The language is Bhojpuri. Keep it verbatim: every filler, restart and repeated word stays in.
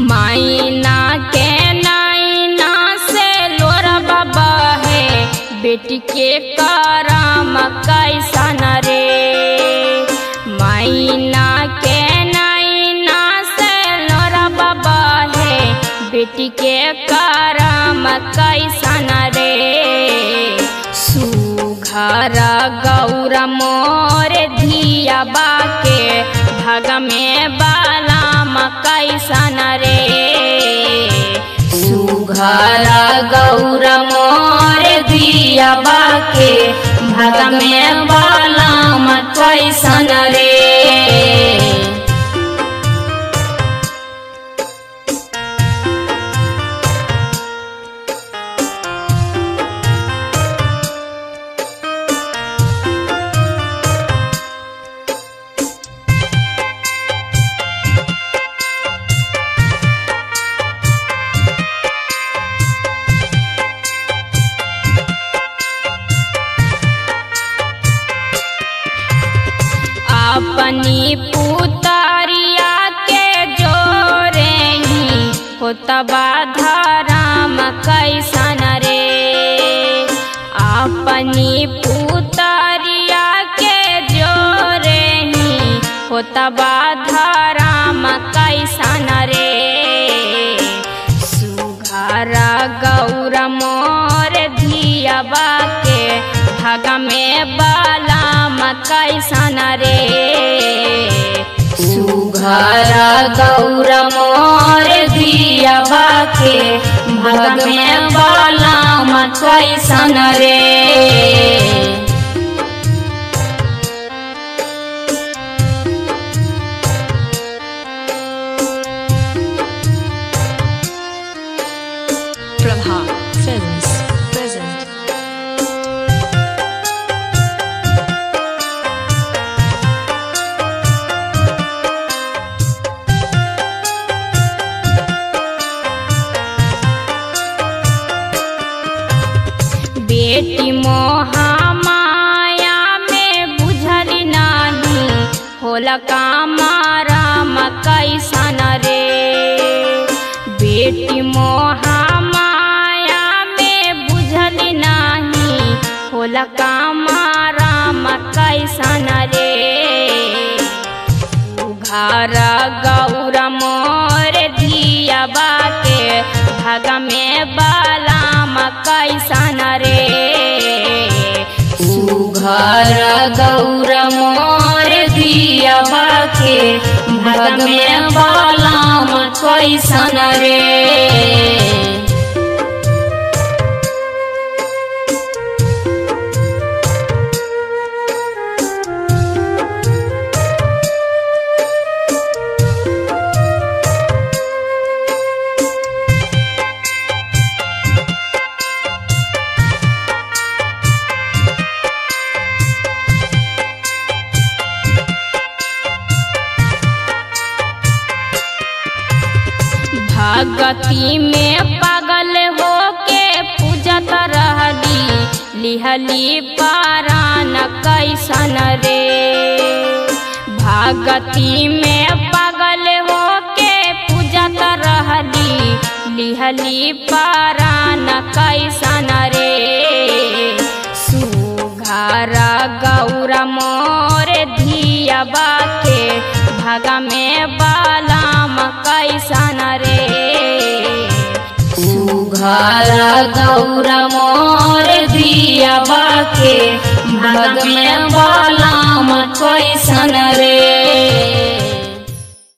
मायना के नैना से लोरबा बहे, बेटी के करम कैसन रे। मायना के नैना से लोरबा बहे, बेटी के करम कैसन रे। सुघर गौर मोर धिया बाके, भाग में बालाम कैसन रे। सुघर गौर मोर धिया बाके, भाग में बालाम कैसन रे। अपनी पुतरिया के जोरे ही होतबा धरम कैसन रे। अपनी पुतरिया के जोरे ही होतबा धरम कैसन रे। सुघर गौर मोर धिया बाके, भाग में बालाम कैसन रे। सुघर गौर मोर धिया बाके, भाग में बालाम कैसन रे। Prabha Films present. बेटी मोहा माया में बुझल नाही, होला काम राम कैसन रे। बेटी मोहा माया में बुझल नाही, होला काम राम कैसन रे। सुघर गौर मोर धिया बाके, भाग में बालाम कैसन रे। सुघर गौर मोर धिया बाके, भाग में बालाम कैसन रे। भगती में पागल हो के पूजत रहली, लिहली पारान कैसन रे। भगती में पागल हो के पूजत रहली, लिहली पारान कैसन रे। सुघर गौर मोर धिया बाके, भाग में बालाम कैसन रे। सुघर गौर मोर धिया बाके, भाग में बालाम कैसन रे।